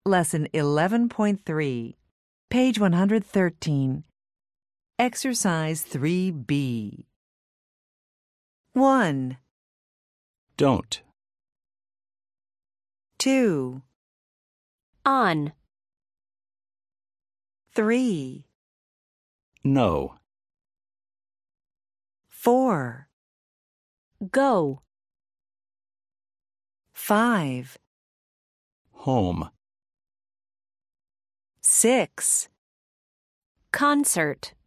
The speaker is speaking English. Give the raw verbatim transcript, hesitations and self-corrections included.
Lesson eleven point three, page one hundred thirteen. Exercise three B. one, Don't. two, On. three, No. four, Go. five, Home. six, Concert.